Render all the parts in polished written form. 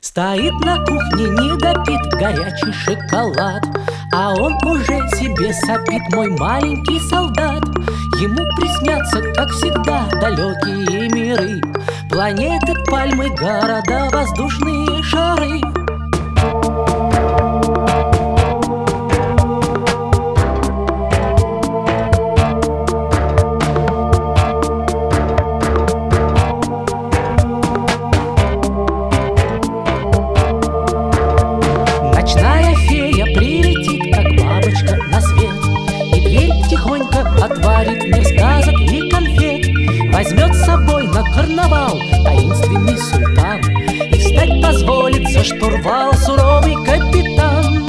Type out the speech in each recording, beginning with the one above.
Стоит на кухне недопит горячий шоколад, а он уже себе сопит, мой маленький солдат. Ему приснятся, как всегда, далекие миры, планеты, пальмы, города, воздушные шары. Ночная фея прилетит, как бабочка, на свет, и дверь тихонько отворит, мир сказок и конфет. Возьмет с собой на карнавал таинственный султан, и встать позволит за штурвал суровый капитан.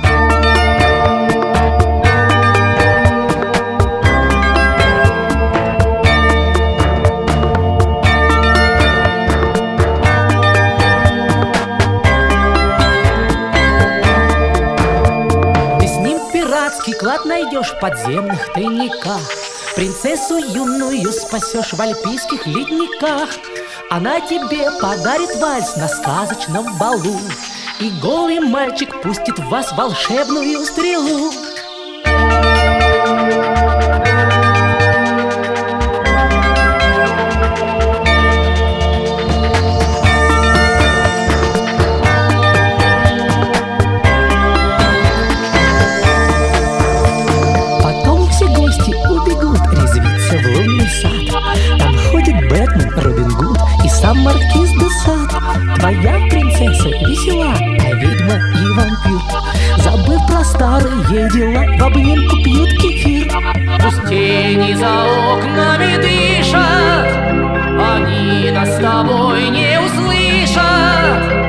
Пиратский клад найдешь в подземных тайниках, принцессу юную спасешь в альпийских ледниках. Она тебе подарит вальс на сказочном балу, и голый мальчик пустит в вас волшебную стрелу. В лунный сад там ходит Бэтмен, Робин Гуд и сам маркиз де Сад. Твоя принцесса весела, а ведьма и вампир, забыв про старые дела, в обнимку пьют кефир. Пусть тени за окнами дышат, они нас с тобой не услышат.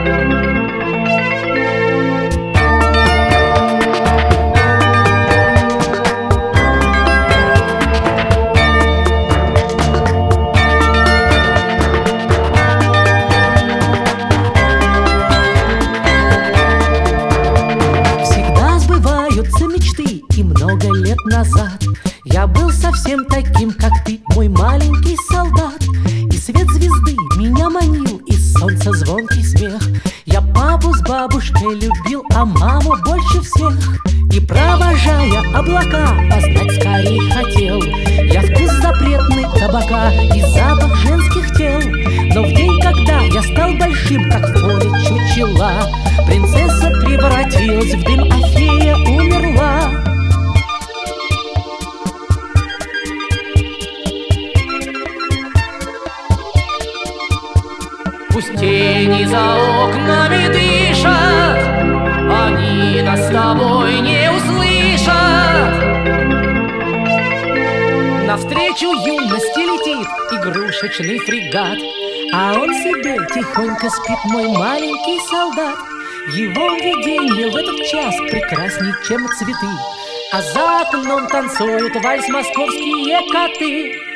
Мечты, и много лет назад я был совсем таким, как ты, мой маленький солдат. И свет звезды меня манил, и солнца звонкий смех. Я папу с бабушкой любил, а маму больше всех. И провожая облака, познать скорей хотел я вкус запретный табака и запах женских тел. Но в день, когда я стал большим, как в поле чучела, принцесса превратилась в дым, а фея умерла. Пусть тени за окнами дышат, они нас с тобой не услышат. Навстречу юности летит игрушечный фрегат, а он себе тихонько спит, мой маленький солдат. Его видение в этот час прекрасней, чем цветы, а за окном танцуют вальс московские коты.